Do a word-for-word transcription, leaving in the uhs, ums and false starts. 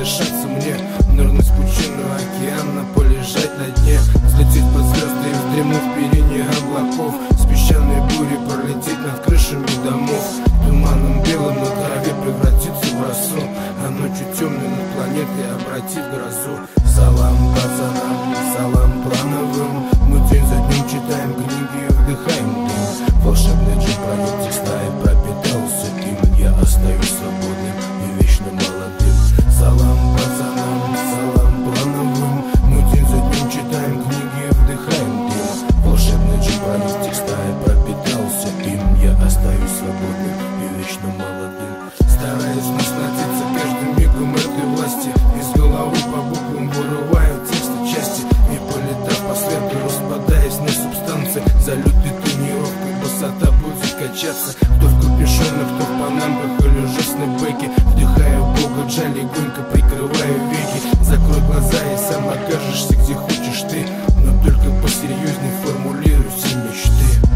отдышаться мне, нырнуть в пучину океана, полежать на дне, взлететь под звезды и вздремнуть в перине облаков, с песчаной бурей пролететь над крышами домов, туманом белым на траве превратиться в росу, а ночью темной над планетой обратить в грозу. Салам пацанам, салам плановым, мы день за днем читаем книги и вдыхаем дым. Волшебный джин пройдет текста и пропитался им. Я остаюсь свободным и вечно молодым. Салам пацанам, салам плановым, мы день за днем читаем книги и вдыхаем дым. Волшебный джин пройдет текста и пропитался им. Я остаюсь свободным и вечно молодым. Стараюсь насладиться каждым мигом этой власти, из головы по буквам вырываю тексты части, и полетав по свету, распадаясь на субстанции, за лютой тренировкой высота будет качаться. Кто в капюшонах, кто в панамках или ужасной бэке, вдыхаю Бога Джа, легонько прикрываю веки. Закрой глаза и сам окажешься где хочешь ты, но только посерьезней формулируй все мечты.